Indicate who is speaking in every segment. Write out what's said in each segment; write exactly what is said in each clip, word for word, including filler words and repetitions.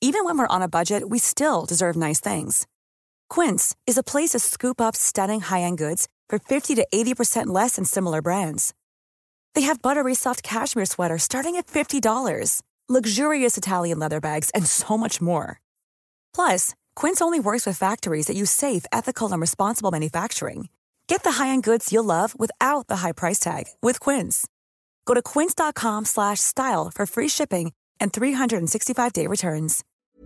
Speaker 1: Even when we're on a budget, we still deserve nice things. Quince is a place to scoop up stunning high-end goods for fifty to eighty percent less than similar brands. They have buttery soft cashmere sweaters starting at fifty dollars, luxurious Italian leather bags, and so much more. Plus, Quince only works with factories that use safe, ethical, and responsible manufacturing. Get the high-end goods you'll love without the high price tag with Quince. Go to quince.com slash style for free shipping and three sixty-five day returns.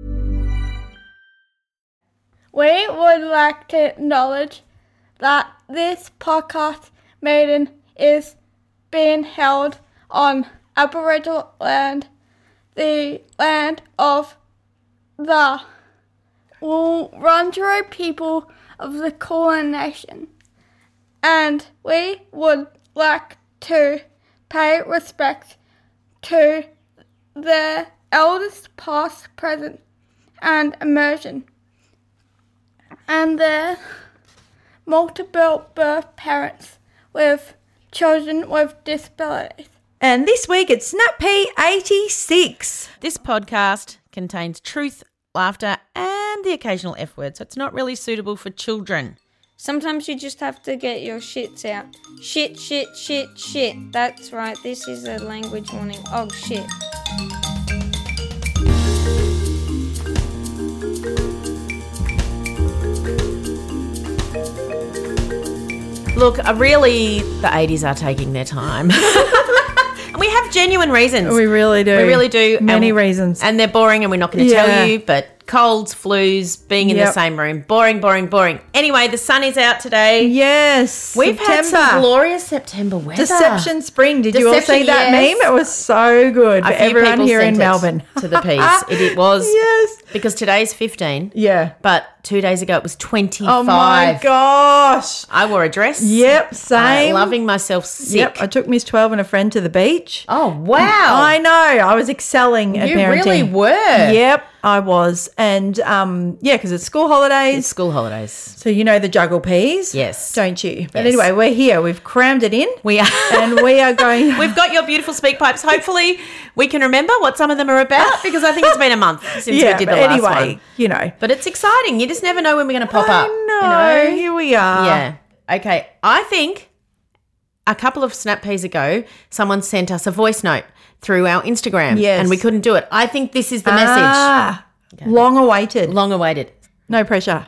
Speaker 2: We would like to acknowledge that this podcast meeting is being held on Aboriginal land, the land of the Wurundjeri people of the Kulin Nation, and we would like to pay respect to the elders past, present, and emerging, and their multiple birth parents with children with disabilities.
Speaker 3: And this week it's SnapP eighty-six.
Speaker 4: This podcast contains truth, laughter, and the occasional F word, so it's not really suitable for children.
Speaker 5: Sometimes you just have to get your shits out. Shit, shit, shit, shit. That's right, this is a language warning. Oh, shit.
Speaker 4: Look, uh, really, the eighties are taking their time. And we have genuine reasons.
Speaker 3: We really do.
Speaker 4: We really do.
Speaker 3: Many
Speaker 4: and,
Speaker 3: reasons.
Speaker 4: And they're boring and we're not going to
Speaker 3: Yeah.
Speaker 4: tell you, but colds, flus, being in
Speaker 3: Yep.
Speaker 4: the same room. Boring, boring, boring. Anyway, the sun is out today.
Speaker 3: Yes.
Speaker 4: We've had
Speaker 3: September.
Speaker 4: some glorious September weather.
Speaker 3: Deception Spring. Did you all
Speaker 4: Deception,
Speaker 3: see that
Speaker 4: yes.
Speaker 3: meme? It was so good for
Speaker 4: A few
Speaker 3: everyone
Speaker 4: people
Speaker 3: here in
Speaker 4: sent it
Speaker 3: Melbourne.
Speaker 4: to the piece. It, it was.
Speaker 3: Yes.
Speaker 4: Because today's fifteen.
Speaker 3: Yeah.
Speaker 4: But two days ago it was twenty-five.
Speaker 3: Oh my gosh.
Speaker 4: I wore a dress.
Speaker 3: Yep, same.
Speaker 4: Uh, loving myself sick.
Speaker 3: Yep, I took Miss twelve and a friend to the beach.
Speaker 4: Oh, wow.
Speaker 3: I know. I was excelling at
Speaker 4: You
Speaker 3: parenting.
Speaker 4: really were.
Speaker 3: Yep, I was. And um, yeah, because it's school holidays.
Speaker 4: It's school holidays.
Speaker 3: So you know the juggle peas?
Speaker 4: Yes.
Speaker 3: Don't you? But
Speaker 4: Yes.
Speaker 3: anyway, we're here. We've crammed it in.
Speaker 4: We are.
Speaker 3: And we are going.
Speaker 4: We've got your beautiful speak pipes. Hopefully we can remember what some of them are about because I think it's been a month since
Speaker 3: yeah,
Speaker 4: we did the
Speaker 3: but
Speaker 4: last
Speaker 3: anyway,
Speaker 4: one.
Speaker 3: you know.
Speaker 4: But it's exciting. You just never know when we're going to pop
Speaker 3: I
Speaker 4: up.
Speaker 3: know.
Speaker 4: You know?
Speaker 3: Here we are.
Speaker 4: Yeah. Okay. I think a couple of snap peas ago, someone sent us a voice note through our Instagram.
Speaker 3: Yes.
Speaker 4: And we couldn't do it. I think this is the message.
Speaker 3: Ah, long awaited.
Speaker 4: Long awaited.
Speaker 3: No pressure.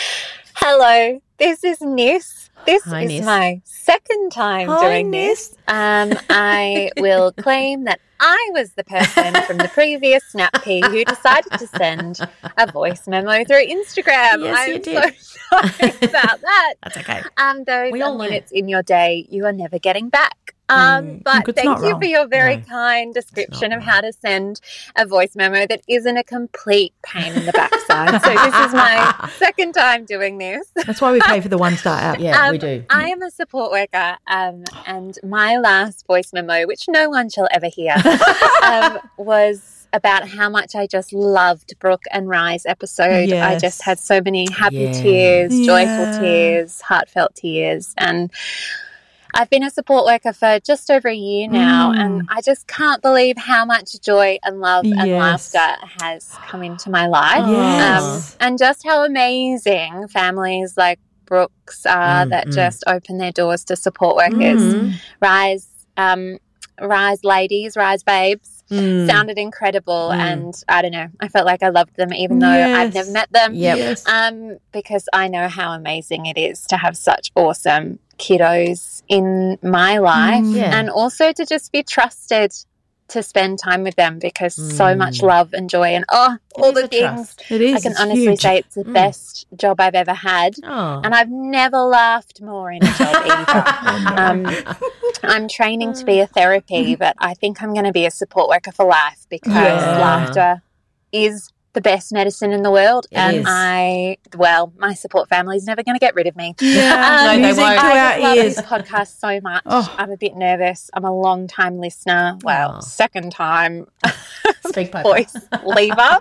Speaker 6: Hello, this is Nis. This
Speaker 4: Hi,
Speaker 6: is
Speaker 4: Nis.
Speaker 6: my second time
Speaker 3: Hi,
Speaker 6: doing
Speaker 3: Nis.
Speaker 6: this. Um, I will claim that I was the person from the previous Snap Pea who decided to send a voice memo through Instagram.
Speaker 4: Yes,
Speaker 6: I'm
Speaker 4: you did.
Speaker 6: so sorry about that.
Speaker 4: That's okay.
Speaker 6: Um, those
Speaker 4: We all
Speaker 6: are
Speaker 4: learn.
Speaker 6: minutes in your day you are never getting back. Um, but
Speaker 3: it's
Speaker 6: thank
Speaker 3: not
Speaker 6: you
Speaker 3: wrong.
Speaker 6: for your very
Speaker 4: No,
Speaker 6: kind description
Speaker 4: not
Speaker 6: of how to send a voice memo that isn't a complete pain in the backside. So this is my second time doing this.
Speaker 3: That's why we pay for the one star app.
Speaker 4: Yeah,
Speaker 6: Um,
Speaker 4: we do.
Speaker 6: I am a support worker, um, and my last voice memo, which no one shall ever hear, um, was about how much I just loved Brooke and Rye's episode. I
Speaker 3: Yes.
Speaker 6: just had so many happy
Speaker 4: Yeah.
Speaker 6: tears,
Speaker 3: Yeah.
Speaker 6: joyful tears, heartfelt tears, and I've been a support worker for just over a year now,
Speaker 3: Mm.
Speaker 6: and I just can't believe how much joy and love and
Speaker 3: Yes.
Speaker 6: laughter has come into my life.
Speaker 3: Yes.
Speaker 6: Um, and just how amazing families like Brooks are
Speaker 4: Mm,
Speaker 6: that
Speaker 4: mm.
Speaker 6: just open their doors to support workers.
Speaker 3: Mm.
Speaker 6: Rise, um, Rise ladies, Rise babes
Speaker 4: Mm.
Speaker 6: sounded incredible,
Speaker 4: Mm.
Speaker 6: and I don't know, I felt like I loved them even though I've
Speaker 3: Yes.
Speaker 6: never met them.
Speaker 4: Yep.
Speaker 3: Yes.
Speaker 6: Um, because I know how amazing it is to have such awesome kiddos in my life,
Speaker 3: Mm.
Speaker 4: Yeah.
Speaker 6: and also to just be trusted to spend time with them because so much love and joy and oh,
Speaker 4: It
Speaker 6: all
Speaker 4: is
Speaker 6: the
Speaker 4: a
Speaker 6: things.
Speaker 4: trust.
Speaker 3: It is.
Speaker 6: I can
Speaker 3: It's
Speaker 6: honestly
Speaker 3: huge.
Speaker 6: say it's the
Speaker 4: Mm.
Speaker 6: best job I've ever had.
Speaker 4: Oh.
Speaker 6: And I've never laughed more in a job either. um, I'm training to be a therapy, but I think I'm going to be a support worker for life because
Speaker 3: Yeah.
Speaker 6: laughter is the best medicine in the world.
Speaker 4: It
Speaker 6: and
Speaker 4: is.
Speaker 6: I, well, my support family is never going to get rid of me.
Speaker 3: Yeah.
Speaker 4: No, they
Speaker 3: Music
Speaker 4: won't.
Speaker 3: to
Speaker 6: I
Speaker 3: our
Speaker 6: just love
Speaker 3: ears.
Speaker 6: this podcast so much.
Speaker 3: Oh.
Speaker 6: I'm a bit nervous. I'm a long time listener. Well,
Speaker 4: Oh.
Speaker 6: second time
Speaker 4: Speak pipe.
Speaker 6: voice lever.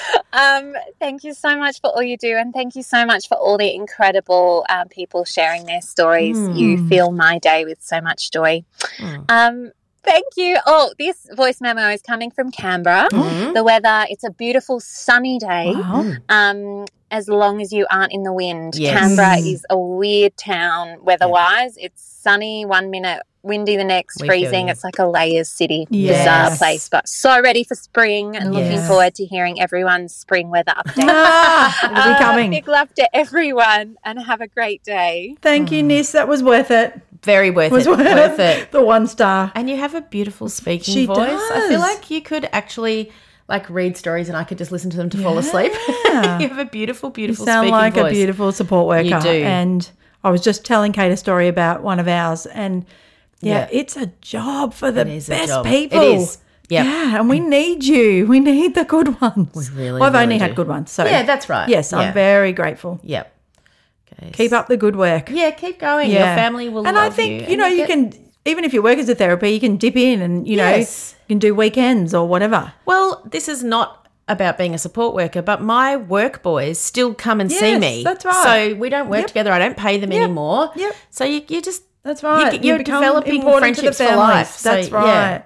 Speaker 6: Um, thank you so much for all you do, and thank you so much for all the incredible um, people sharing their stories.
Speaker 4: Mm.
Speaker 6: You fill my day with so much joy.
Speaker 4: Mm.
Speaker 6: Um, Thank you. Oh, this voice memo is coming from Canberra.
Speaker 4: Mm-hmm.
Speaker 6: The weather, it's a beautiful sunny day.
Speaker 3: Wow.
Speaker 6: Um, as long as you aren't in the wind.
Speaker 4: Yes.
Speaker 6: Canberra is a weird town weather-wise. It's sunny one minute, windy the next,
Speaker 4: We feel
Speaker 6: freezing.
Speaker 4: you.
Speaker 6: It's like a layers city,
Speaker 3: Yes.
Speaker 6: bizarre place, but so ready for spring and looking
Speaker 4: Yes.
Speaker 6: forward to hearing everyone's spring weather update.
Speaker 3: Ah, it'll be
Speaker 6: Uh,
Speaker 3: coming.
Speaker 6: Big love to everyone and have a great day.
Speaker 3: Thank you, Nis. That was worth it.
Speaker 4: Very worth
Speaker 3: Was
Speaker 4: it. Worth it.
Speaker 3: The one star.
Speaker 4: And you have a beautiful speaking
Speaker 3: She
Speaker 4: voice. I feel
Speaker 3: does.
Speaker 4: like you could actually like read stories and I could just listen to them to fall asleep.
Speaker 3: Yeah.
Speaker 4: You have a beautiful, beautiful
Speaker 3: Sound
Speaker 4: speaking
Speaker 3: like
Speaker 4: voice.
Speaker 3: a beautiful support worker.
Speaker 4: You do.
Speaker 3: And I was just telling Kate a story about one of ours, and yeah,
Speaker 4: Yeah.
Speaker 3: it's a job for the
Speaker 4: It is a
Speaker 3: best
Speaker 4: job.
Speaker 3: people.
Speaker 4: It is. Yep.
Speaker 3: Yeah, and we need you. We need the good ones.
Speaker 4: We really,
Speaker 3: well, I've
Speaker 4: really
Speaker 3: only
Speaker 4: do.
Speaker 3: had good ones, so
Speaker 4: Yeah, that's right.
Speaker 3: Yes,
Speaker 4: Yeah.
Speaker 3: I'm very grateful.
Speaker 4: Yep. Okay.
Speaker 3: Keep up the good work.
Speaker 4: Yeah, keep going.
Speaker 3: Yeah.
Speaker 4: Your family will
Speaker 3: and
Speaker 4: love
Speaker 3: I think
Speaker 4: you.
Speaker 3: you know
Speaker 4: And
Speaker 3: you
Speaker 4: get-
Speaker 3: can, even if you work as a therapy, you can dip in and you know
Speaker 4: Yes.
Speaker 3: you can do weekends or whatever.
Speaker 4: Well, this is not about being a support worker, but my work boys still come and see
Speaker 3: Yes,
Speaker 4: me.
Speaker 3: that's right.
Speaker 4: So we don't work
Speaker 3: Yep.
Speaker 4: together. I don't pay them
Speaker 3: Yep.
Speaker 4: anymore.
Speaker 3: Yep.
Speaker 4: So you, you just
Speaker 3: That's right.
Speaker 4: You, you're
Speaker 3: You become
Speaker 4: developing
Speaker 3: important to the
Speaker 4: friendships for
Speaker 3: families.
Speaker 4: life. So,
Speaker 3: That's
Speaker 4: yeah.
Speaker 3: right.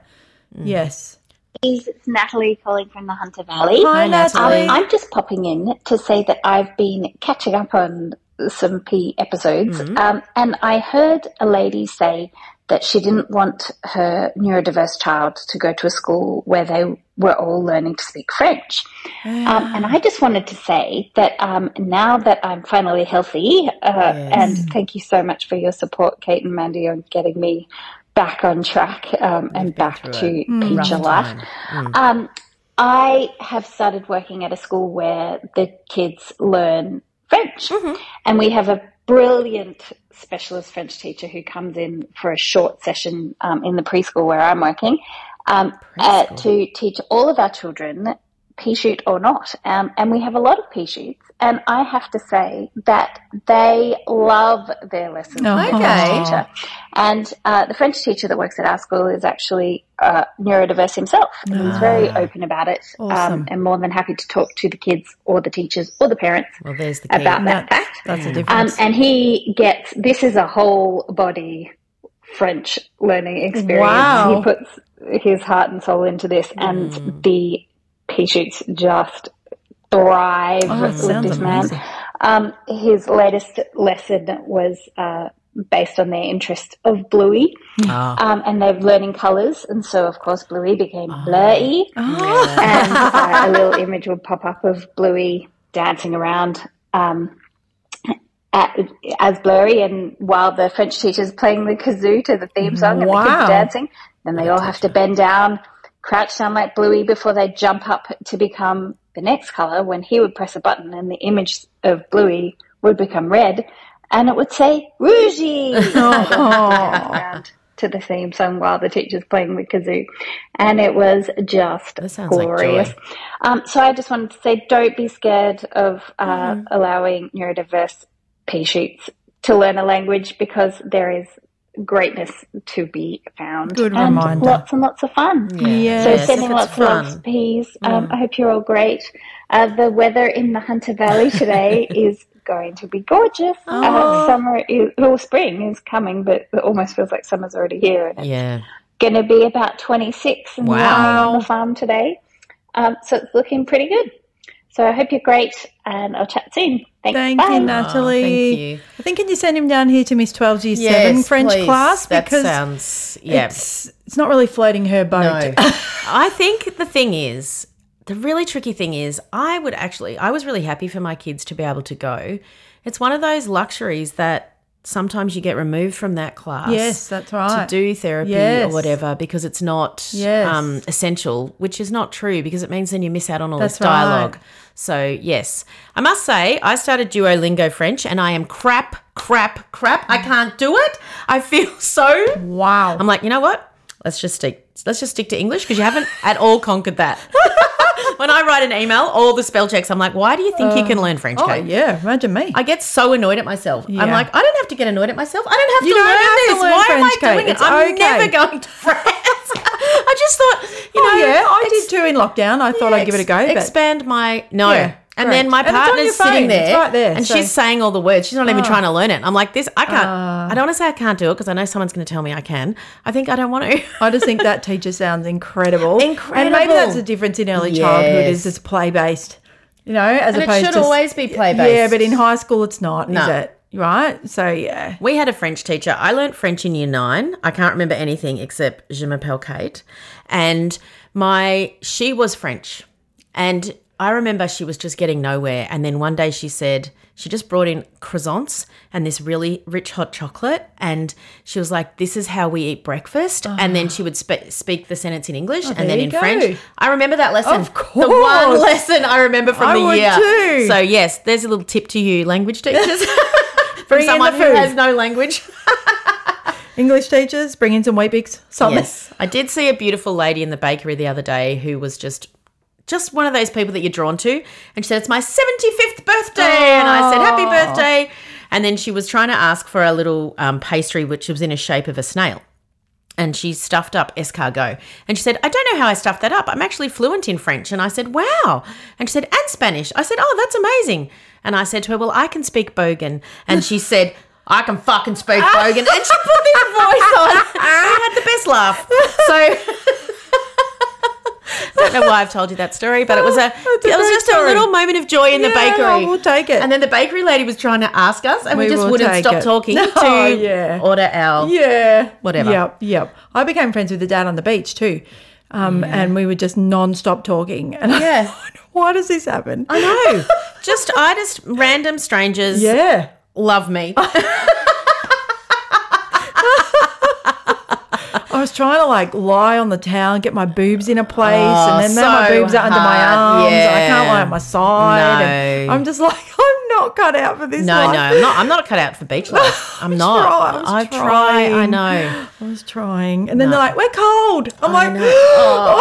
Speaker 3: Yes.
Speaker 7: It's Natalie calling from the Hunter Valley.
Speaker 3: Hi, Natalie.
Speaker 7: Um, I'm just popping in to say that I've been catching up on some P episodes, um, and I heard a lady say that she didn't want her neurodiverse child to go to a school where they were all learning to speak French. Um, and I just wanted to say that um, now that I'm finally healthy, uh, and thank you so much for your support, Kate and Mandy, on getting me back on track um, and back
Speaker 4: through
Speaker 7: to
Speaker 4: a
Speaker 7: Peacher life. Um, I have started working at a school where the kids learn French, and we have a brilliant specialist French teacher who comes in for a short session um, in the preschool where I'm working um, uh, to teach all of our children, P-shoot or not. Um, and we have a lot of P-shoots, and I have to say that they love their lessons. with the French
Speaker 4: Okay.
Speaker 7: teacher. And uh, the French teacher that works at our school is actually uh, neurodiverse himself. And he's very open about it
Speaker 3: Awesome.
Speaker 7: um, and more than happy to talk to the kids or the teachers or the parents
Speaker 4: Well, there's the key.
Speaker 7: about that
Speaker 3: That's,
Speaker 7: fact.
Speaker 3: that's a
Speaker 7: Um,
Speaker 3: difference.
Speaker 7: and he gets, this is a whole body French learning experience.
Speaker 3: Wow.
Speaker 7: He puts his heart and soul into this, and the P-shoots just thrive
Speaker 3: Oh, it
Speaker 7: with
Speaker 3: sounds
Speaker 7: this man.
Speaker 3: amazing.
Speaker 7: Um, his latest lesson was uh, based on their interest of Bluey,
Speaker 4: Ah.
Speaker 7: um, and they're learning colours, and so of course Bluey became blurry,
Speaker 3: Oh.
Speaker 7: and uh, a little image would pop up of Bluey dancing around um, at, as Blurry, and while the French teacher's playing the kazoo to the theme song and the kids
Speaker 3: Wow.
Speaker 7: are dancing, then they all have to bend down, crouch down like Bluey before they jump up to become the next colour, when he would press a button and the image of Bluey would become red, and it would say Rougie. So they'll have to dance around to the theme song while the teacher's playing the kazoo, and it was just
Speaker 4: That sounds like
Speaker 7: glorious.
Speaker 4: joy.
Speaker 7: Um, so I just wanted to say, don't be scared of uh, allowing neurodiverse P-shoots to learn a language, because there is greatness to be found.
Speaker 3: Good
Speaker 7: and
Speaker 3: reminder.
Speaker 7: lots and lots of fun.
Speaker 3: Yes.
Speaker 7: So
Speaker 4: Yes,
Speaker 7: sending
Speaker 4: if it's
Speaker 7: lots of loves,
Speaker 4: fun.
Speaker 7: P's. Um, I hope you're all great. Uh, the weather in the Hunter Valley today is going to be gorgeous. Uh, summer is, well, spring is coming, but it almost feels like summer's already here. And it's
Speaker 4: Yeah.
Speaker 7: going to be about twenty-six and
Speaker 4: Wow.
Speaker 7: lying on the farm today. Um, so it's looking pretty good. So I hope you're great, and I'll chat soon. Thanks.
Speaker 3: Thank
Speaker 7: Bye.
Speaker 3: you, Natalie.
Speaker 4: thank you.
Speaker 3: I think can you send him down here to Miss twelve's Year
Speaker 4: Yes,
Speaker 3: seven French
Speaker 4: please.
Speaker 3: class,
Speaker 4: That
Speaker 3: because
Speaker 4: sounds yeah.
Speaker 3: it's it's not really floating her boat.
Speaker 4: No. I think the thing is, the really tricky thing is, I would actually, I was really happy for my kids to be able to go. It's one of those luxuries that sometimes you get removed from that class.
Speaker 3: Yes, that's right.
Speaker 4: To do therapy
Speaker 3: Yes.
Speaker 4: or whatever, because it's not
Speaker 3: Yes.
Speaker 4: um, essential, which is not true, because it means then you miss out on all
Speaker 3: That's
Speaker 4: this dialogue.
Speaker 3: right.
Speaker 4: So, yes. I must say, I started Duolingo French and I am crap, crap, crap. I can't do it. I feel so...
Speaker 3: Wow.
Speaker 4: I'm like, you know what? Let's just stick. Let's just stick to English, because you haven't at all conquered that. When I write an email, all the spell checks, I'm like, why do you think you can learn French,
Speaker 3: oh,
Speaker 4: Kate?
Speaker 3: yeah. Imagine me.
Speaker 4: I get so annoyed at myself. I'm
Speaker 3: Yeah.
Speaker 4: like, I don't have to get annoyed at myself. I don't have
Speaker 3: You
Speaker 4: to
Speaker 3: don't
Speaker 4: learn
Speaker 3: have to
Speaker 4: this.
Speaker 3: learn
Speaker 4: Why
Speaker 3: French,
Speaker 4: am I
Speaker 3: Kate.
Speaker 4: doing
Speaker 3: It's
Speaker 4: it? I'm
Speaker 3: okay.
Speaker 4: never going to France. I just thought, you
Speaker 3: oh,
Speaker 4: know,
Speaker 3: yeah. I
Speaker 4: ex-
Speaker 3: did too in lockdown. I thought
Speaker 4: yeah,
Speaker 3: I'd give it a go.
Speaker 4: ex-
Speaker 3: but
Speaker 4: Expand my no.
Speaker 3: Yeah.
Speaker 4: And
Speaker 3: Great.
Speaker 4: then my
Speaker 3: And it's on
Speaker 4: partner's
Speaker 3: your
Speaker 4: sitting
Speaker 3: phone.
Speaker 4: there,
Speaker 3: It's right there,
Speaker 4: and
Speaker 3: so-
Speaker 4: she's saying all the words. She's not even
Speaker 3: Oh.
Speaker 4: trying to learn it. I'm like, this, I can't.
Speaker 3: Uh.
Speaker 4: I don't want to say I can't do it because I know someone's going to tell me I can. I think I don't want to.
Speaker 3: I just think that teacher sounds incredible.
Speaker 4: Incredible.
Speaker 3: And maybe that's the difference in early childhood is
Speaker 4: Yes.
Speaker 3: it's play-based, you know, as
Speaker 4: And it
Speaker 3: opposed
Speaker 4: should
Speaker 3: to...
Speaker 4: always be play-based.
Speaker 3: Yeah, but in high school it's not, is
Speaker 4: No.
Speaker 3: it? Right? So, yeah.
Speaker 4: We had a French teacher. I learnt French in year nine. I can't remember anything except Je m'appelle Kate. And my she was French. And I remember she was just getting nowhere. And then one day she said, she just brought in croissants and this really rich hot chocolate. And she was like, this is how we eat breakfast. Oh. And then she would spe- speak the sentence in English
Speaker 3: Oh,
Speaker 4: and then
Speaker 3: you
Speaker 4: in
Speaker 3: go.
Speaker 4: French. I remember that lesson.
Speaker 3: Of course.
Speaker 4: The one lesson I remember from
Speaker 3: I
Speaker 4: the
Speaker 3: would
Speaker 4: year.
Speaker 3: too.
Speaker 4: So, yes, there's a little tip to you, language teachers. From
Speaker 3: Bring in
Speaker 4: someone
Speaker 3: the
Speaker 4: who
Speaker 3: food.
Speaker 4: has no language.
Speaker 3: English teachers, bring in some Weet-Bix, something.
Speaker 4: Yes. I did see a beautiful lady in the bakery the other day who was just just one of those people that you're drawn to. And she said, it's my seventy-fifth birthday. And I said, happy birthday. And then she was trying to ask for a little um, pastry, which was in a shape of a snail. And she stuffed up escargot. And she said, I don't know how I stuffed that up. I'm actually fluent in French. And I said, wow. And she said, and Spanish. I said, oh, that's amazing. And I said to her, well, I can speak Bogan. And she said, I can fucking speak Bogan. And she put this voice on. I had the best laugh. So I don't know why I've told you that story, but it was a,
Speaker 3: a
Speaker 4: it was
Speaker 3: great
Speaker 4: just
Speaker 3: story.
Speaker 4: a little moment of joy in the
Speaker 3: Yeah,
Speaker 4: bakery.
Speaker 3: oh, we'll take it.
Speaker 4: And then the bakery lady was trying to ask us, and we,
Speaker 3: We
Speaker 4: just
Speaker 3: will
Speaker 4: wouldn't
Speaker 3: take
Speaker 4: stop
Speaker 3: it.
Speaker 4: talking
Speaker 3: No,
Speaker 4: to
Speaker 3: yeah.
Speaker 4: order our.
Speaker 3: Yeah.
Speaker 4: Whatever.
Speaker 3: Yep, yep. I became friends with the dad on the beach too. Um, And we would just non-stop talking. And
Speaker 4: Yeah.
Speaker 3: I, why does this happen?
Speaker 4: I know. Just I just random strangers
Speaker 3: Yeah.
Speaker 4: love me.
Speaker 3: I was trying to like lie on the towel and get my boobs in a place,
Speaker 4: Oh,
Speaker 3: and then now my
Speaker 4: so
Speaker 3: boobs are under my
Speaker 4: hard.
Speaker 3: arms, and I can't
Speaker 4: Yeah.
Speaker 3: lie on my side. And
Speaker 4: No.
Speaker 3: I'm just like, I'm not cut out for this.
Speaker 4: No,
Speaker 3: life.
Speaker 4: no, I'm not. I'm not cut out for beach life. I'm
Speaker 3: I was
Speaker 4: not.
Speaker 3: try- I was
Speaker 4: I try. I
Speaker 3: trying.
Speaker 4: know.
Speaker 3: I was trying, and then they're like, "We're cold." I'm like,
Speaker 4: know. Oh.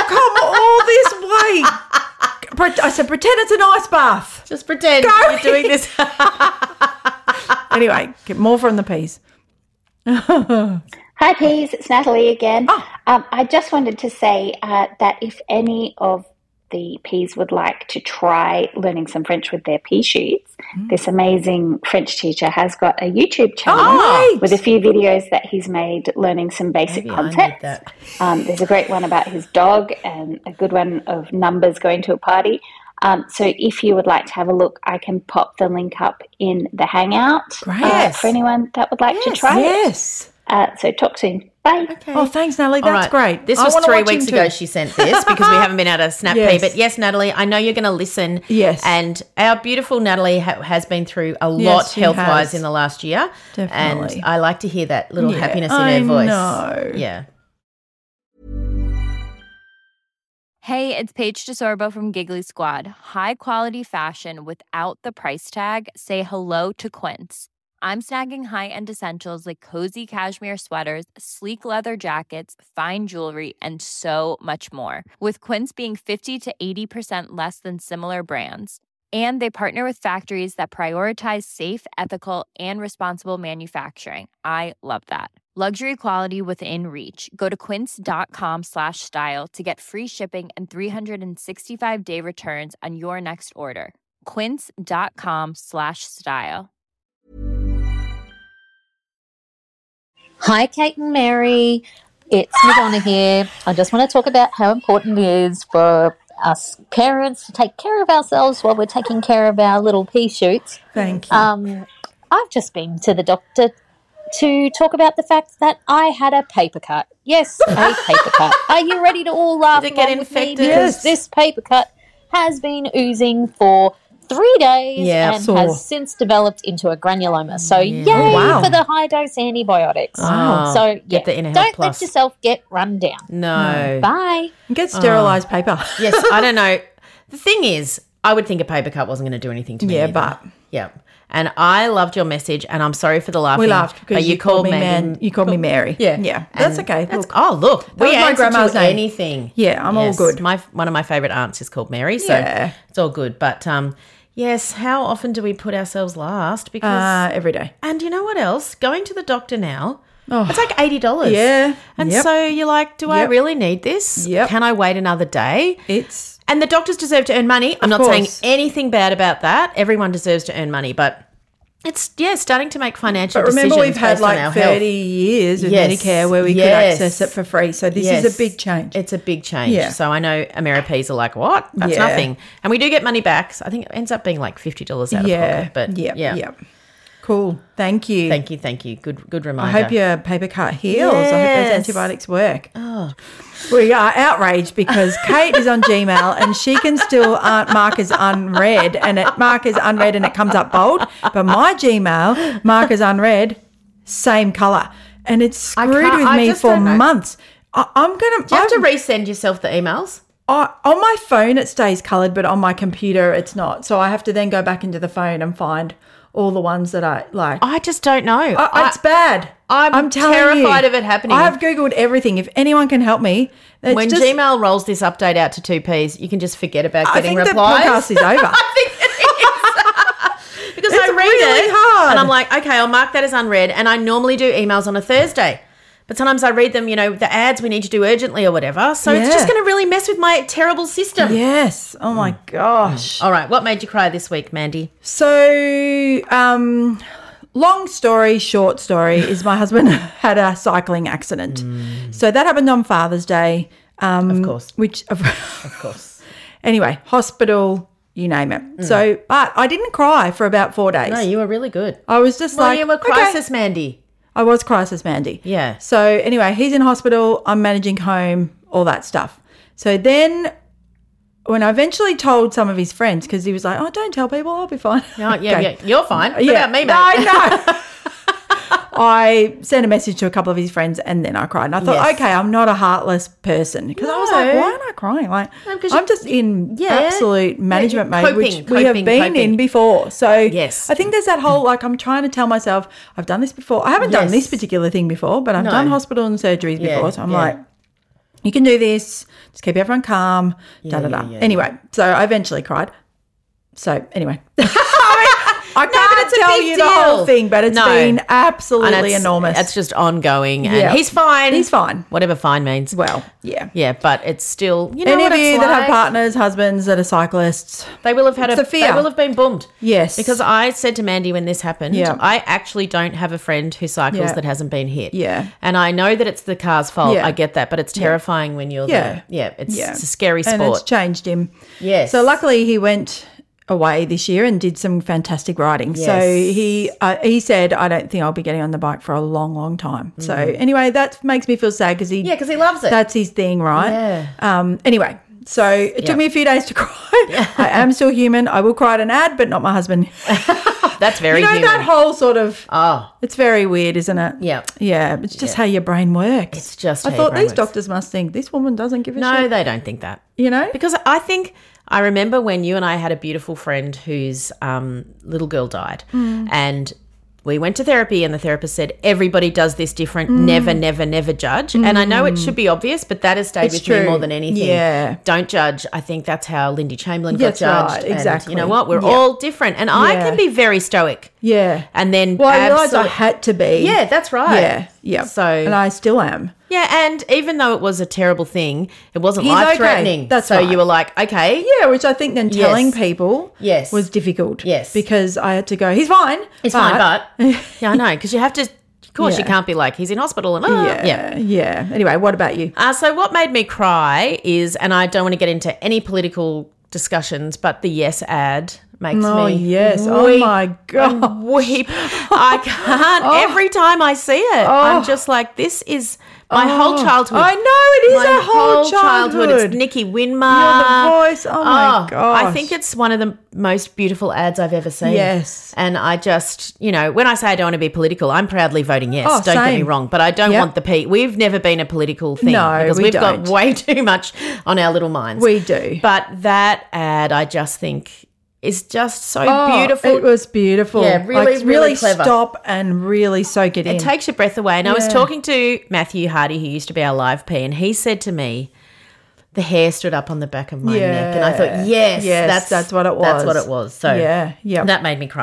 Speaker 3: "I have come all this way." Pre- I said, "Pretend it's an ice bath."
Speaker 4: Just pretend
Speaker 3: Go.
Speaker 4: you're doing this.
Speaker 3: Anyway, get more from the peas.
Speaker 7: Hi, Peas. It's Natalie again.
Speaker 3: Oh.
Speaker 7: Um, I just wanted to say uh, that if any of the Peas would like to try learning some French with their pea shoots,
Speaker 3: Mm.
Speaker 7: this amazing French teacher has got a YouTube channel
Speaker 3: Oh,
Speaker 7: with a few videos that he's made learning some basic
Speaker 4: Maybe I need
Speaker 7: concepts.
Speaker 4: that.
Speaker 7: Um, there's a great one about his dog and a good one of numbers going to a party. Um, so if you would like to have a look, I can pop the link up in the Hangout uh,
Speaker 3: Great.
Speaker 7: for anyone that would like to
Speaker 4: Yes.
Speaker 7: try it.
Speaker 3: Yes.
Speaker 7: Uh, so talk soon. Bye.
Speaker 4: Okay.
Speaker 3: Oh, thanks, Natalie. That's
Speaker 4: All right.
Speaker 3: great.
Speaker 4: This
Speaker 3: I
Speaker 4: was
Speaker 3: wanna
Speaker 4: three
Speaker 3: watch him
Speaker 4: weeks
Speaker 3: too.
Speaker 4: ago she sent this because we haven't been able to snap
Speaker 3: Yes.
Speaker 4: pea. But yes, Natalie, I know you're going to listen.
Speaker 3: Yes.
Speaker 4: And our beautiful Natalie ha- has been through a
Speaker 3: Yes,
Speaker 4: lot
Speaker 3: she
Speaker 4: health-wise
Speaker 3: has.
Speaker 4: in the last year.
Speaker 3: Definitely.
Speaker 4: And I like to hear that little
Speaker 3: Yeah,
Speaker 4: happiness in
Speaker 3: I
Speaker 4: her voice.
Speaker 3: know.
Speaker 4: Yeah.
Speaker 8: Hey, it's Paige DeSorbo from Giggly Squad. High quality fashion without the price tag. Say hello to Quince. I'm snagging high-end essentials like cozy cashmere sweaters, sleek leather jackets, fine jewelry, and so much more. With Quince being fifty to eighty percent less than similar brands. And they partner with factories that prioritize safe, ethical, and responsible manufacturing. I love that. Luxury quality within reach. Go to quince.com slash style to get free shipping and three sixty-five day returns on your next order. Quince.com slash style.
Speaker 9: Hi, Kate and Mary. It's Madonna here. I just want to talk about how important it is for us parents to take care of ourselves while we're taking care of our little pea shoots.
Speaker 3: Thank you.
Speaker 9: Um, I've just been to the doctor to talk about the fact that I had a paper cut. Yes, a paper cut. Are you ready to all laugh
Speaker 4: Did it get
Speaker 9: along with me?
Speaker 4: infected?
Speaker 9: Because
Speaker 3: Yes.
Speaker 9: this paper cut has been oozing for three days
Speaker 4: Yeah,
Speaker 9: and
Speaker 3: sore.
Speaker 9: has since developed into a granuloma. So
Speaker 4: Yeah.
Speaker 9: yay
Speaker 3: Oh, wow.
Speaker 9: for the high dose antibiotics.
Speaker 4: Wow.
Speaker 9: So
Speaker 4: Get
Speaker 9: yeah,
Speaker 4: the Inner Health
Speaker 9: don't
Speaker 4: Plus.
Speaker 9: let yourself get run down.
Speaker 4: No.
Speaker 9: Bye.
Speaker 3: Get sterilised paper.
Speaker 4: Yes, I don't know. The thing is, I would think a paper cut wasn't going to do anything to me.
Speaker 3: Yeah,
Speaker 4: either.
Speaker 3: but-
Speaker 4: Yeah. And I loved your message, and I'm sorry for the laughing.
Speaker 3: We laughed because
Speaker 4: but
Speaker 3: you, called me man. You called me Mary.
Speaker 4: Yeah.
Speaker 3: yeah. That's
Speaker 4: And
Speaker 3: okay.
Speaker 4: that's-
Speaker 3: Look,
Speaker 4: oh, look. We
Speaker 3: was my
Speaker 4: answer
Speaker 3: grandma's
Speaker 4: to
Speaker 3: name.
Speaker 4: anything.
Speaker 3: Yeah, I'm all
Speaker 4: Yes,
Speaker 3: good.
Speaker 4: My One of my favourite aunts is called Mary, so
Speaker 3: Yeah.
Speaker 4: it's all good. But, um, yes, how often do we put ourselves last? Because
Speaker 3: uh, every day.
Speaker 4: And you know what else? Going to the doctor now,
Speaker 3: Oh.
Speaker 4: it's like eighty dollars.
Speaker 3: Yeah.
Speaker 4: And
Speaker 3: Yep.
Speaker 4: so you're like, do I
Speaker 3: Yep.
Speaker 4: really need this?
Speaker 3: Yep.
Speaker 4: Can I wait another day?
Speaker 3: It's
Speaker 4: And the doctors deserve to earn money. I'm
Speaker 3: Of
Speaker 4: not saying
Speaker 3: course.
Speaker 4: anything bad about that. Everyone deserves to earn money, but it's, yeah, starting to make financial
Speaker 3: But remember,
Speaker 4: decisions
Speaker 3: we've had
Speaker 4: based on our
Speaker 3: like thirty
Speaker 4: health.
Speaker 3: years with
Speaker 4: Yes.
Speaker 3: Medicare where we
Speaker 4: Yes.
Speaker 3: could access it for free. So this is
Speaker 4: Yes.
Speaker 3: a big change.
Speaker 4: It's a big change.
Speaker 3: Yeah.
Speaker 4: So I know Ameripes are like, what? That's
Speaker 3: Yeah.
Speaker 4: nothing. And we do get money back. So I think it ends up being like fifty dollars out of
Speaker 3: yeah,
Speaker 4: pocket. But
Speaker 3: yep,
Speaker 4: yeah.
Speaker 3: yep. Cool. Thank you.
Speaker 4: Thank you, thank you. Good good
Speaker 3: I
Speaker 4: reminder.
Speaker 3: hope your paper cut heals. I hope
Speaker 4: Yes.
Speaker 3: those antibiotics work. Oh. We are outraged because Kate is on Gmail and she can still uh, mark as unread, and it mark as unread and it comes up bold. But my Gmail mark as unread, same colour, and it's screwed
Speaker 4: can't-
Speaker 3: with
Speaker 4: I
Speaker 3: me
Speaker 4: just
Speaker 3: for
Speaker 4: don't know.
Speaker 3: months. I, I'm gonna.
Speaker 4: Do you have to
Speaker 3: I'm-
Speaker 4: resend yourself the emails?
Speaker 3: I, on my phone it stays coloured, but on my computer it's not. So I have to then go back into the phone and find all the ones that I like.
Speaker 4: I just don't know.
Speaker 3: I,
Speaker 4: I-
Speaker 3: it's bad.
Speaker 4: I'm
Speaker 3: telling
Speaker 4: terrified
Speaker 3: you.
Speaker 4: of it happening.
Speaker 3: I have Googled everything. If anyone can help me, it's
Speaker 4: when
Speaker 3: just,
Speaker 4: Gmail rolls this update out to two Ps, you can just forget about
Speaker 3: I
Speaker 4: getting
Speaker 3: think
Speaker 4: replies.
Speaker 3: the podcast is over.
Speaker 4: I think it is. Because
Speaker 3: It's
Speaker 4: I read
Speaker 3: really
Speaker 4: it
Speaker 3: hard.
Speaker 4: and I'm like, okay, I'll mark that as unread. And I normally do emails on a Thursday. But sometimes I read them, you know, the ads we need to do urgently or whatever. So it's
Speaker 3: Yeah.
Speaker 4: just going to really mess with my terrible system.
Speaker 3: Yes. Oh my gosh.
Speaker 4: All right. What made you cry this week, Mandy?
Speaker 3: So, um, long story, short story is my husband had a cycling accident. So that happened on Father's Day. Um,
Speaker 4: Of course.
Speaker 3: Which, of,
Speaker 4: Of course.
Speaker 3: anyway, hospital, you name it. So, but I didn't cry for about four days.
Speaker 4: No, you were really good.
Speaker 3: I was just
Speaker 4: Well,
Speaker 3: like,
Speaker 4: you were
Speaker 3: okay.
Speaker 4: crisis Mandy.
Speaker 3: I was crisis Mandy.
Speaker 4: Yeah.
Speaker 3: So anyway, he's in hospital. I'm managing home, all that stuff. So then when I eventually told some of his friends, because he was like, oh, don't tell people, I'll be fine.
Speaker 4: Oh, yeah,
Speaker 3: Okay.
Speaker 4: yeah. You're fine. What
Speaker 3: Yeah.
Speaker 4: about me, mate?
Speaker 3: No, no. I sent a message to a couple of his friends and then I cried. And I thought,
Speaker 4: Yes.
Speaker 3: okay, I'm not a heartless person. Because I was like,
Speaker 4: No.
Speaker 3: why am I crying? Like,
Speaker 4: No, 'cause
Speaker 3: I'm
Speaker 4: you-
Speaker 3: just in
Speaker 4: Yeah.
Speaker 3: absolute management
Speaker 4: you're
Speaker 3: mode, which
Speaker 4: coping,
Speaker 3: we have
Speaker 4: coping,
Speaker 3: been
Speaker 4: coping.
Speaker 3: in before. So
Speaker 4: Yes.
Speaker 3: I think there's that whole, like, I'm trying to tell myself, I've done this before. I haven't done
Speaker 4: Yes.
Speaker 3: this particular thing before, but I've
Speaker 4: No.
Speaker 3: done hospital and surgeries
Speaker 4: Yeah,
Speaker 3: before. So I'm
Speaker 4: yeah.
Speaker 3: like, you can do this. Just keep everyone calm. da, da, da.
Speaker 4: yeah, yeah.
Speaker 3: Anyway, so I eventually cried. So anyway. I
Speaker 4: but
Speaker 3: can't
Speaker 4: it's a
Speaker 3: tell
Speaker 4: big
Speaker 3: you the whole
Speaker 4: deal.
Speaker 3: thing, but it's
Speaker 4: No.
Speaker 3: been
Speaker 4: And
Speaker 3: absolutely
Speaker 4: it's,
Speaker 3: enormous.
Speaker 4: It's just ongoing. And
Speaker 3: Yeah.
Speaker 4: he's fine.
Speaker 3: He's fine.
Speaker 4: Whatever fine means.
Speaker 3: Well, yeah.
Speaker 4: Yeah, but it's still, you know
Speaker 3: Any
Speaker 4: what
Speaker 3: of
Speaker 4: it's
Speaker 3: you that have
Speaker 4: like?
Speaker 3: partners, husbands that are cyclists,
Speaker 4: They will have had
Speaker 3: It's
Speaker 4: a,
Speaker 3: a fear.
Speaker 4: they will have been bummed.
Speaker 3: yes.
Speaker 4: Because I said to Mandy when this happened,
Speaker 3: Yeah.
Speaker 4: I actually don't have a friend who cycles
Speaker 3: Yeah.
Speaker 4: that hasn't been hit.
Speaker 3: Yeah.
Speaker 4: And I know that it's the car's fault.
Speaker 3: Yeah.
Speaker 4: I get that, but it's terrifying when you're
Speaker 3: Yeah.
Speaker 4: there. Yeah, it's,
Speaker 3: Yeah.
Speaker 4: it's a scary
Speaker 3: and it's
Speaker 4: sport.
Speaker 3: changed him.
Speaker 4: Yes.
Speaker 3: So luckily he went away this year and did some fantastic riding. So
Speaker 4: Yes.
Speaker 3: he uh, he said, I don't think I'll be getting on the bike for a long, long time. So anyway, that makes me feel sad because he
Speaker 4: Mm. Yeah, because he loves it.
Speaker 3: that's his thing, right?
Speaker 4: Yeah.
Speaker 3: Um. Anyway, so it
Speaker 4: Yeah.
Speaker 3: took me a few days to cry. I am still human. I will cry at an ad, but not my husband.
Speaker 4: That's very
Speaker 3: you know
Speaker 4: human.
Speaker 3: that whole sort of.
Speaker 4: oh,
Speaker 3: It's very weird, isn't it?
Speaker 4: Yeah.
Speaker 3: Yeah. It's just
Speaker 4: Yeah.
Speaker 3: how your brain works.
Speaker 4: It's just
Speaker 3: I
Speaker 4: how your
Speaker 3: thought
Speaker 4: brain
Speaker 3: these
Speaker 4: works.
Speaker 3: doctors must think this woman doesn't give a
Speaker 4: no,
Speaker 3: shit.
Speaker 4: they don't think that.
Speaker 3: You know?
Speaker 4: Because I think I remember when you and I had a beautiful friend whose um, little girl died,
Speaker 3: Mm.
Speaker 4: and we went to therapy, and the therapist said everybody does this different.
Speaker 3: Mm.
Speaker 4: Never, never, never judge. And I know it should be obvious, but that has stayed
Speaker 3: It's
Speaker 4: with me
Speaker 3: true.
Speaker 4: more than anything.
Speaker 3: Yeah.
Speaker 4: Don't judge. I think that's how Lindy Chamberlain got
Speaker 3: That's
Speaker 4: judged.
Speaker 3: right,
Speaker 4: and
Speaker 3: exactly.
Speaker 4: you know what? We're
Speaker 3: Yeah.
Speaker 4: all different, and I
Speaker 3: Yeah.
Speaker 4: can be very stoic.
Speaker 3: Yeah.
Speaker 4: And then
Speaker 3: Well, I realised I
Speaker 4: absolute-
Speaker 3: had to be.
Speaker 4: Yeah, that's right.
Speaker 3: Yeah. Yeah.
Speaker 4: So
Speaker 3: and I still am.
Speaker 4: yeah, and even though it was a terrible thing, it wasn't
Speaker 3: He's
Speaker 4: life threatening.
Speaker 3: okay. That's
Speaker 4: so
Speaker 3: right.
Speaker 4: you were like, okay,
Speaker 3: Yeah, which I think then telling
Speaker 4: Yes.
Speaker 3: people
Speaker 4: Yes.
Speaker 3: was difficult.
Speaker 4: Yes.
Speaker 3: Because I had to go, he's fine.
Speaker 4: it's fine, but yeah, I know, because you have to. Of course, you
Speaker 3: Yeah.
Speaker 4: can't be like he's in hospital and oh,
Speaker 3: yeah,
Speaker 4: yeah.
Speaker 3: yeah. Anyway, what about you?
Speaker 4: Uh, so what made me cry is, and I don't want to get into any political discussions, but the Yes ad makes
Speaker 3: Oh,
Speaker 4: me
Speaker 3: yes. Oh,
Speaker 4: weep
Speaker 3: my
Speaker 4: and
Speaker 3: God.
Speaker 4: weep. I can't.
Speaker 3: Oh.
Speaker 4: Every time I see it, I'm just like, this is my whole
Speaker 3: Oh.
Speaker 4: childhood.
Speaker 3: I know, it is
Speaker 4: my
Speaker 3: our whole childhood.
Speaker 4: It's Nikki Winmar.
Speaker 3: You're the voice. Oh, my gosh.
Speaker 4: I think it's one of the most beautiful ads I've ever seen.
Speaker 3: Yes.
Speaker 4: And I just, you know, when I say I don't want to be political, I'm proudly voting yes.
Speaker 3: Oh,
Speaker 4: don't get me
Speaker 3: same.
Speaker 4: wrong. But I don't
Speaker 3: Yep.
Speaker 4: want the P. We've never been a political thing.
Speaker 3: No,
Speaker 4: because
Speaker 3: we
Speaker 4: we've
Speaker 3: don't.
Speaker 4: got way too much on our little minds.
Speaker 3: We do.
Speaker 4: But that ad, I just think, is just so
Speaker 3: Oh,
Speaker 4: beautiful.
Speaker 3: It was beautiful.
Speaker 4: Yeah, really,
Speaker 3: Like,
Speaker 4: really clever.
Speaker 3: stop and really soak it in.
Speaker 4: It takes your breath away. And I was
Speaker 3: Yeah.
Speaker 4: talking to Matthew Hardy, who used to be our live P, and he said to me, the hair stood up on the back of my neck. And I thought, yes,
Speaker 3: Yes,
Speaker 4: that's,
Speaker 3: that's what it
Speaker 4: That's
Speaker 3: was.
Speaker 4: what it was. So
Speaker 3: Yeah, yeah.
Speaker 4: that made me cry.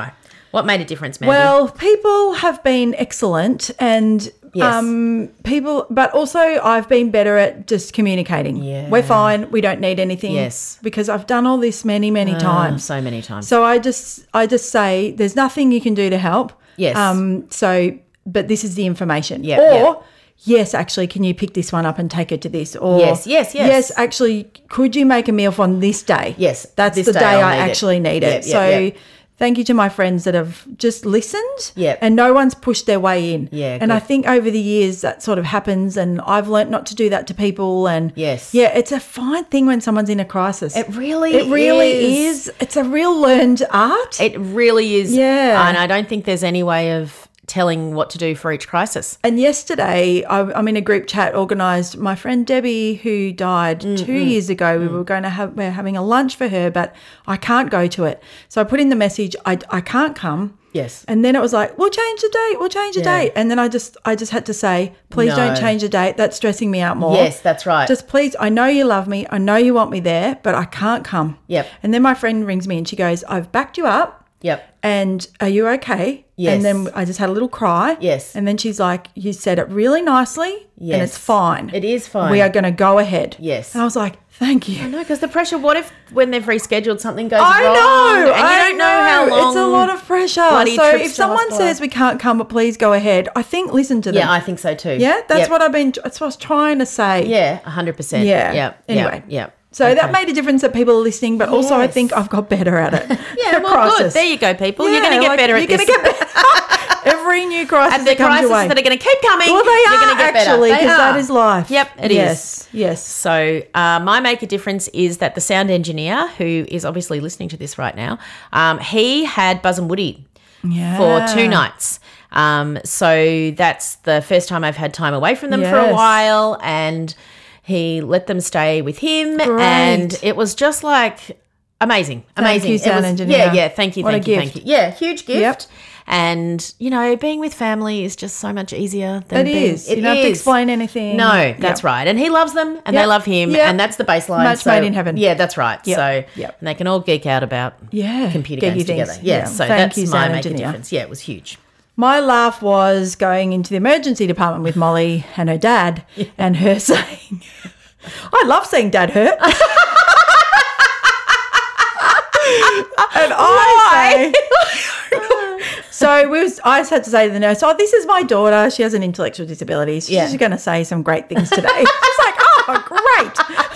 Speaker 4: What made a difference, Mandy?
Speaker 3: Well, people have been excellent and
Speaker 4: Yes.
Speaker 3: um, people, but also I've been better at just communicating.
Speaker 4: Yeah.
Speaker 3: We're fine. We don't need anything.
Speaker 4: Yes.
Speaker 3: Because I've done all this many, many
Speaker 4: Oh,
Speaker 3: times.
Speaker 4: so many times.
Speaker 3: So I just, I just say there's nothing you can do to help.
Speaker 4: Yes.
Speaker 3: Um. So, but this is the information.
Speaker 4: Yeah,
Speaker 3: Or,
Speaker 4: yeah.
Speaker 3: yes, actually, can you pick this one up and take it to this? Or
Speaker 4: Yes, yes, yes.
Speaker 3: Yes, actually, could you make a meal for on this day?
Speaker 4: Yes,
Speaker 3: That's
Speaker 4: this
Speaker 3: the
Speaker 4: day
Speaker 3: day,
Speaker 4: I'll
Speaker 3: I
Speaker 4: need it.
Speaker 3: actually need it.
Speaker 4: Yep, yep,
Speaker 3: so
Speaker 4: yep.
Speaker 3: thank you to my friends that have just listened.
Speaker 4: Yep.
Speaker 3: And no one's pushed their way in.
Speaker 4: Yeah,
Speaker 3: And I
Speaker 4: good.
Speaker 3: think over the years that sort of happens, and I've learnt not to do that to people. And
Speaker 4: Yes.
Speaker 3: yeah, it's a fine thing when someone's in a crisis.
Speaker 4: It really
Speaker 3: It really
Speaker 4: is.
Speaker 3: is. It's a real learned art.
Speaker 4: It really is.
Speaker 3: Yeah.
Speaker 4: And I don't think there's any way of telling what to do for each crisis.
Speaker 3: And yesterday, I, I'm in a group chat organised. My friend Debbie, who died
Speaker 4: Mm,
Speaker 3: two years ago, we were going to have we're having a lunch for her, but I can't go to it. So I put in the message, I, I can't come.
Speaker 4: Yes.
Speaker 3: And then it was like, we'll change the date. We'll change the
Speaker 4: Yeah.
Speaker 3: date. And then I just I just had to say, please
Speaker 4: No.
Speaker 3: don't change the date. That's stressing me out more.
Speaker 4: Yes, that's right.
Speaker 3: Just please, I know you love me. I know you want me there, but I can't come.
Speaker 4: Yep.
Speaker 3: And then my friend rings me and she goes, I've backed you up.
Speaker 4: Yep.
Speaker 3: And are you okay?
Speaker 4: Yes.
Speaker 3: And then I just had a little cry.
Speaker 4: Yes.
Speaker 3: And then she's like, you said it really nicely and
Speaker 4: Yes.
Speaker 3: it's fine.
Speaker 4: It is fine.
Speaker 3: We are going to go ahead.
Speaker 4: Yes.
Speaker 3: And I was like, thank you.
Speaker 4: No, because the pressure, what if when they've rescheduled something goes
Speaker 3: I
Speaker 4: wrong?
Speaker 3: know.
Speaker 4: And you
Speaker 3: I
Speaker 4: don't know, how long.
Speaker 3: It's a lot of pressure.
Speaker 4: bloody
Speaker 3: So
Speaker 4: trips
Speaker 3: if
Speaker 4: to
Speaker 3: someone
Speaker 4: hospital.
Speaker 3: says we can't come, but please go ahead, I think listen to them.
Speaker 4: Yeah, I think so too.
Speaker 3: Yeah, that's
Speaker 4: Yep.
Speaker 3: what I've been, that's what I was trying to say.
Speaker 4: Yeah, one hundred percent.
Speaker 3: Yeah.
Speaker 4: Yeah.
Speaker 3: Anyway.
Speaker 4: Yeah.
Speaker 3: So
Speaker 4: Okay.
Speaker 3: that made a difference that people are listening, but also I
Speaker 4: Yes.
Speaker 3: think I've got better at it.
Speaker 4: Yeah,
Speaker 3: At
Speaker 4: well,
Speaker 3: crisis.
Speaker 4: good. There you go, people. you're
Speaker 3: Yeah,
Speaker 4: going to get
Speaker 3: like,
Speaker 4: better at
Speaker 3: you're
Speaker 4: this.
Speaker 3: gonna get better. Every new crisis
Speaker 4: and the
Speaker 3: that comes
Speaker 4: crises
Speaker 3: your way.
Speaker 4: that are going to keep coming.
Speaker 3: Well, they
Speaker 4: you're
Speaker 3: are
Speaker 4: going to get
Speaker 3: actually,
Speaker 4: better. They
Speaker 3: because that
Speaker 4: are.
Speaker 3: is life.
Speaker 4: Yep, it is.
Speaker 3: yes, Yes,
Speaker 4: So uh, my make a difference is that the sound engineer, who is obviously listening to this right now, um, he had Buzz and Woody
Speaker 3: yeah.
Speaker 4: for two nights. Um, so that's the first time I've had time away from them for a
Speaker 3: Yes.
Speaker 4: while, and he let them stay with him,
Speaker 3: Great.
Speaker 4: and it was just like amazing, amazing.
Speaker 3: you,
Speaker 4: It
Speaker 3: sound
Speaker 4: was-
Speaker 3: engineer.
Speaker 4: Yeah, yeah. Thank you,
Speaker 3: What a
Speaker 4: thank you,
Speaker 3: gift.
Speaker 4: thank you. Yeah, huge gift.
Speaker 3: Yep.
Speaker 4: And you know, being with family is just so much easier than
Speaker 3: It
Speaker 4: being,
Speaker 3: is. You don't have to explain anything.
Speaker 4: No, that's
Speaker 3: Yep.
Speaker 4: right. And he loves them, and
Speaker 3: Yep.
Speaker 4: they love him,
Speaker 3: Yep.
Speaker 4: and that's the baseline.
Speaker 3: Match
Speaker 4: so,
Speaker 3: made in heaven.
Speaker 4: Yeah, that's right.
Speaker 3: Yep.
Speaker 4: So,
Speaker 3: Yep.
Speaker 4: and they can all geek out about
Speaker 3: Yeah,
Speaker 4: computer
Speaker 3: geeky
Speaker 4: games
Speaker 3: things.
Speaker 4: together. Yeah,
Speaker 3: Yeah.
Speaker 4: so
Speaker 3: Thank
Speaker 4: that's
Speaker 3: you,
Speaker 4: my
Speaker 3: sound
Speaker 4: make a
Speaker 3: engineer.
Speaker 4: difference. Yeah, it was huge.
Speaker 3: My laugh was going into the emergency department with Molly and her dad, and her saying, "I love seeing Dad hurt." And I say, so we was, I just had to say to the nurse, "Oh, this is my daughter. She has an intellectual disability. She's
Speaker 4: Yeah.
Speaker 3: going to say some great things today." She's like, "Oh, great."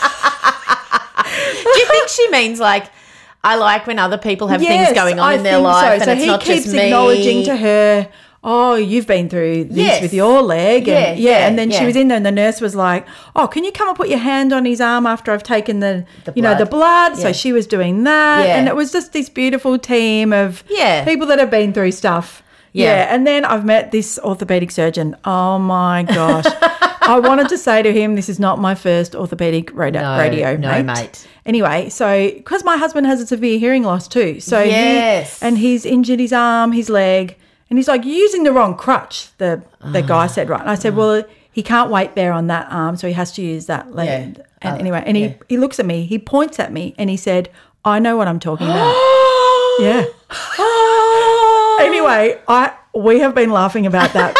Speaker 4: Do you think she means like, I like when other people have
Speaker 3: Yes,
Speaker 4: things going on
Speaker 3: I
Speaker 4: in their
Speaker 3: think
Speaker 4: life,
Speaker 3: so.
Speaker 4: and
Speaker 3: So
Speaker 4: it's
Speaker 3: he
Speaker 4: not
Speaker 3: keeps
Speaker 4: just me?
Speaker 3: acknowledging to her, "Oh, you've been through this
Speaker 4: Yes.
Speaker 3: with your leg." And
Speaker 4: Yeah,
Speaker 3: yeah,
Speaker 4: yeah,
Speaker 3: and then
Speaker 4: yeah.
Speaker 3: she was in there and the nurse was like, "Oh, can you come and put your hand on his arm after I've taken the,
Speaker 4: The
Speaker 3: you know, the
Speaker 4: blood."
Speaker 3: blood?"
Speaker 4: Yeah.
Speaker 3: So she was doing that.
Speaker 4: Yeah.
Speaker 3: And it was just this beautiful team of
Speaker 4: Yeah.
Speaker 3: people that have been through stuff.
Speaker 4: Yeah.
Speaker 3: Yeah. And then I've met this orthopedic surgeon. Oh my gosh. I wanted to say to him, this is not my first orthopedic radio,
Speaker 4: No,
Speaker 3: radio
Speaker 4: no,
Speaker 3: mate.
Speaker 4: mate.
Speaker 3: Anyway, so because my husband has a severe hearing loss too, so
Speaker 4: Yes.
Speaker 3: he, and he's injured his arm, his leg, and he's like, "You're using the wrong crutch." The the guy said, right, and I said, "Well, he can't weight bear on that arm, so he has to use that leg."
Speaker 4: Yeah.
Speaker 3: And
Speaker 4: Uh,
Speaker 3: anyway, and he
Speaker 4: yeah.
Speaker 3: he looks at me, he points at me, and he said, "I know what I'm talking about." Yeah. Anyway, I we have been laughing about that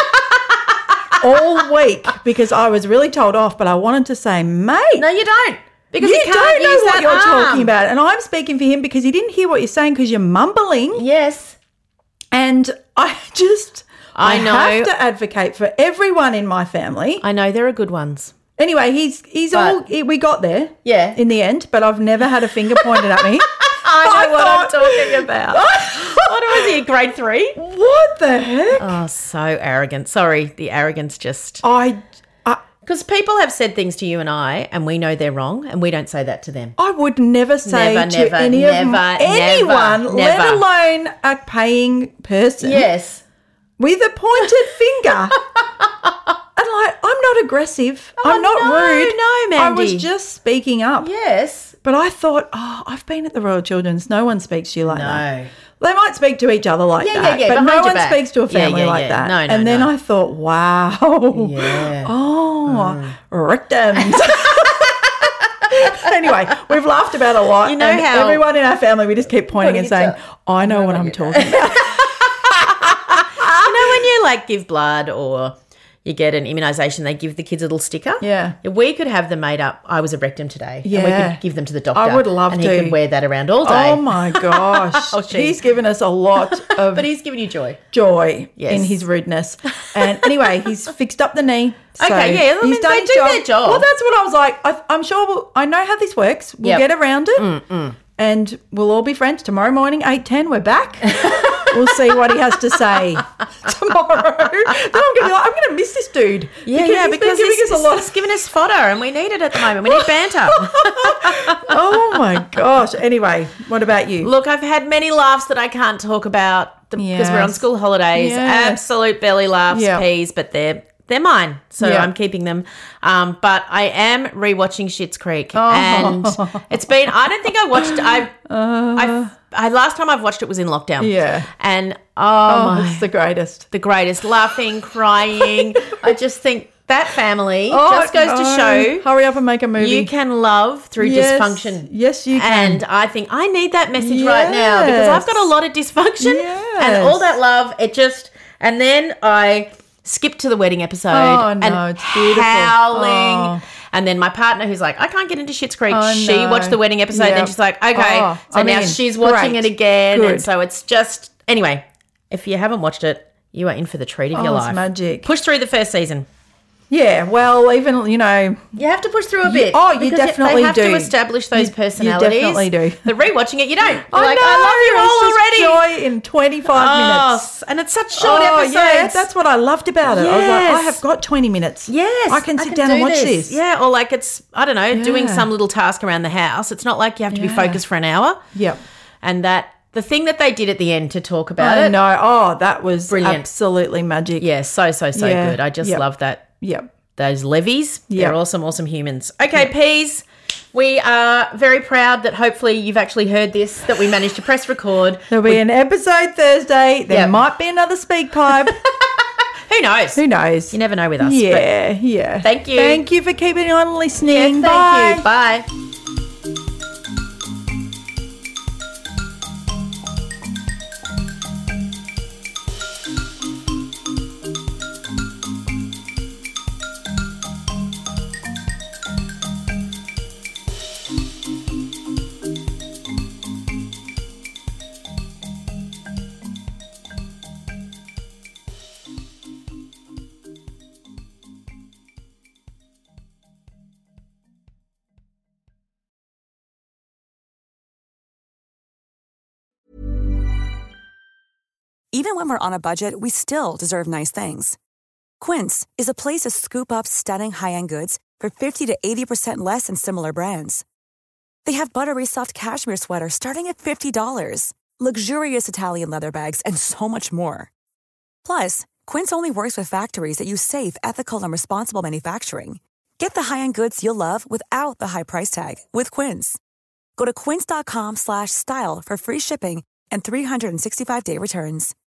Speaker 3: all week because I was really told off, but I wanted to say, "Mate,
Speaker 4: No, you don't. Because
Speaker 3: you
Speaker 4: you can't
Speaker 3: don't know
Speaker 4: use
Speaker 3: what
Speaker 4: that
Speaker 3: you're
Speaker 4: arm.
Speaker 3: talking about." And I'm speaking for him because he didn't hear what you're saying because you're mumbling.
Speaker 4: Yes.
Speaker 3: And I just,
Speaker 4: I know.
Speaker 3: have to advocate for everyone in my family.
Speaker 4: I know there are good ones.
Speaker 3: Anyway, he's he's
Speaker 4: But-
Speaker 3: all he, we got there.
Speaker 4: Yeah.
Speaker 3: In the end, but I've never had a finger pointed at me.
Speaker 4: I know
Speaker 3: I
Speaker 4: what
Speaker 3: thought-
Speaker 4: I'm talking about. What was he, grade three?
Speaker 3: What the heck?
Speaker 4: Oh, so arrogant. Sorry, the arrogance just...
Speaker 3: I, I
Speaker 4: Because people have said things to you and I, and we know they're wrong, and we don't say that to them.
Speaker 3: I would never say
Speaker 4: Never,
Speaker 3: to
Speaker 4: never,
Speaker 3: any
Speaker 4: never,
Speaker 3: of anyone,
Speaker 4: never,
Speaker 3: let
Speaker 4: never.
Speaker 3: alone a paying person,
Speaker 4: Yes.
Speaker 3: with a pointed finger. And like, I'm not aggressive. I'm not
Speaker 4: Oh, no,
Speaker 3: rude.
Speaker 4: no,
Speaker 3: I was
Speaker 4: Mandy.
Speaker 3: just speaking up.
Speaker 4: Yes.
Speaker 3: But I thought, oh, I've been at the Royal Children's. No one speaks to you like that.
Speaker 4: No.
Speaker 3: They might speak to each other like
Speaker 4: Yeah, yeah,
Speaker 3: that,
Speaker 4: yeah,
Speaker 3: but
Speaker 4: behind
Speaker 3: no
Speaker 4: your
Speaker 3: one
Speaker 4: back.
Speaker 3: speaks to a
Speaker 4: Yeah,
Speaker 3: family
Speaker 4: yeah,
Speaker 3: like
Speaker 4: yeah.
Speaker 3: that.
Speaker 4: No, no,
Speaker 3: and then
Speaker 4: no.
Speaker 3: I thought, wow.
Speaker 4: Yeah.
Speaker 3: Oh, rectums. Anyway, we've laughed about a lot.
Speaker 4: You know
Speaker 3: and
Speaker 4: how-
Speaker 3: everyone in our family, we just keep pointing and
Speaker 4: Pointing
Speaker 3: saying, I know what I'm talking about.
Speaker 4: like give blood or you get an immunisation, they give the kids a little sticker.
Speaker 3: Yeah.
Speaker 4: We could have them made up, I was a rectum today.
Speaker 3: Yeah.
Speaker 4: And we could give them to the doctor.
Speaker 3: I would love
Speaker 4: and
Speaker 3: to.
Speaker 4: And he could wear that around all day.
Speaker 3: Oh, my gosh.
Speaker 4: Oh, she.
Speaker 3: He's given us a lot of
Speaker 4: But he's given you joy.
Speaker 3: joy
Speaker 4: Yes.
Speaker 3: in his rudeness. And anyway, he's fixed up the knee. So
Speaker 4: Okay, yeah, I mean,
Speaker 3: he's done
Speaker 4: they
Speaker 3: his
Speaker 4: do their job.
Speaker 3: Well, that's what I was like. I, I'm sure we'll, I know how this works. We'll
Speaker 4: Yep.
Speaker 3: get around it.
Speaker 4: Mm-mm.
Speaker 3: And we'll all be friends. Tomorrow morning, eight ten, we're back. We'll see what he has to say tomorrow. Then I'm going to be like, I'm going to miss this dude.
Speaker 4: Yeah,
Speaker 3: because
Speaker 4: yeah,
Speaker 3: he's
Speaker 4: because
Speaker 3: been giving
Speaker 4: he's,
Speaker 3: us a lot
Speaker 4: he's giving us fodder and we need it at the moment. We need banter.
Speaker 3: Oh, my gosh. Anyway, what about you?
Speaker 4: Look, I've had many laughs that I can't talk about because
Speaker 3: Yes.
Speaker 4: we're on school holidays.
Speaker 3: Yes.
Speaker 4: Absolute belly laughs,
Speaker 3: Yeah.
Speaker 4: peas, but they're they're mine, so
Speaker 3: Yeah.
Speaker 4: I'm keeping them. Um, but I am rewatching Schitt's Creek,
Speaker 3: Oh.
Speaker 4: and it's been. I don't think I watched. I, I, I last time I've watched it was in lockdown.
Speaker 3: Yeah.
Speaker 4: and oh,
Speaker 3: Oh,
Speaker 4: my,
Speaker 3: it's the greatest.
Speaker 4: the greatest, laughing, crying. I just think that family
Speaker 3: Oh,
Speaker 4: just goes to
Speaker 3: no.
Speaker 4: show
Speaker 3: Hurry up and make a movie.
Speaker 4: you can love through
Speaker 3: Yes.
Speaker 4: dysfunction.
Speaker 3: Yes, you can.
Speaker 4: And I think I need that message right now because I've got a lot of dysfunction
Speaker 3: Yes.
Speaker 4: and all that love. It just, and then I skipped to the wedding episode
Speaker 3: Oh, no,
Speaker 4: and
Speaker 3: it's beautiful.
Speaker 4: howling.
Speaker 3: Oh.
Speaker 4: And then my partner, who's like, I can't get into Schitt's Creek.
Speaker 3: Oh,
Speaker 4: she
Speaker 3: no.
Speaker 4: watched the wedding episode.
Speaker 3: Yep.
Speaker 4: Then she's like, okay.
Speaker 3: Oh,
Speaker 4: so
Speaker 3: I'm
Speaker 4: now
Speaker 3: in.
Speaker 4: she's watching
Speaker 3: Great.
Speaker 4: it again.
Speaker 3: Good.
Speaker 4: And so it's just, anyway, if you haven't watched it, you are in for the treat of
Speaker 3: Oh,
Speaker 4: your
Speaker 3: it's
Speaker 4: life.
Speaker 3: magic.
Speaker 4: Push through the first season.
Speaker 3: Yeah, well, even, you know,
Speaker 4: You have to push through a
Speaker 3: You-
Speaker 4: bit.
Speaker 3: oh, you
Speaker 4: because
Speaker 3: definitely
Speaker 4: They have
Speaker 3: do.
Speaker 4: to establish those
Speaker 3: You- you
Speaker 4: personalities.
Speaker 3: definitely do.
Speaker 4: But rewatching it, you don't. You're
Speaker 3: I
Speaker 4: like,
Speaker 3: know,
Speaker 4: I love you all
Speaker 3: it's just
Speaker 4: already.
Speaker 3: joy in twenty-five
Speaker 4: Oh,
Speaker 3: minutes.
Speaker 4: and it's such short
Speaker 3: oh,
Speaker 4: episodes.
Speaker 3: yeah, that's what I loved about it. I was like, I
Speaker 4: Yes.
Speaker 3: have got twenty minutes.
Speaker 4: Yes,
Speaker 3: I can sit down and
Speaker 4: do
Speaker 3: watch this.
Speaker 4: Yeah, or like it's, I don't know, doing
Speaker 3: Yeah.
Speaker 4: some little task around the house. It's not like you have to be
Speaker 3: Yeah.
Speaker 4: focused for an hour.
Speaker 3: Yep.
Speaker 4: And that, the thing that they did at the end to talk about
Speaker 3: I
Speaker 4: it.
Speaker 3: know. Oh, that was
Speaker 4: Brilliant.
Speaker 3: absolutely magic.
Speaker 4: Yeah, so, so, so
Speaker 3: Yeah.
Speaker 4: good. I just
Speaker 3: Yep.
Speaker 4: love that.
Speaker 3: Yep.
Speaker 4: Those levies.
Speaker 3: Yep.
Speaker 4: They're awesome, awesome humans. Okay, Peas, we are very proud that hopefully you've actually heard this, that we managed to press record.
Speaker 3: There'll be an episode Thursday. There
Speaker 4: Yep.
Speaker 3: might be another speak pipe.
Speaker 4: Who knows?
Speaker 3: Who knows?
Speaker 4: You never know with us.
Speaker 3: Yeah, yeah.
Speaker 4: Thank you.
Speaker 3: Thank you for keeping on listening.
Speaker 4: But, yeah, thank
Speaker 3: Bye.
Speaker 4: you. Bye.
Speaker 1: Even when we're on a budget, we still deserve nice things. Quince is a place to scoop up stunning high-end goods for fifty to eighty percent less than similar brands. They have buttery soft cashmere sweaters starting at fifty dollars, luxurious Italian leather bags, and so much more. Plus, Quince only works with factories that use safe, ethical, and responsible manufacturing. Get the high-end goods you'll love without the high price tag with Quince. Go to quince.com slash style for free shipping and three hundred sixty-five day returns.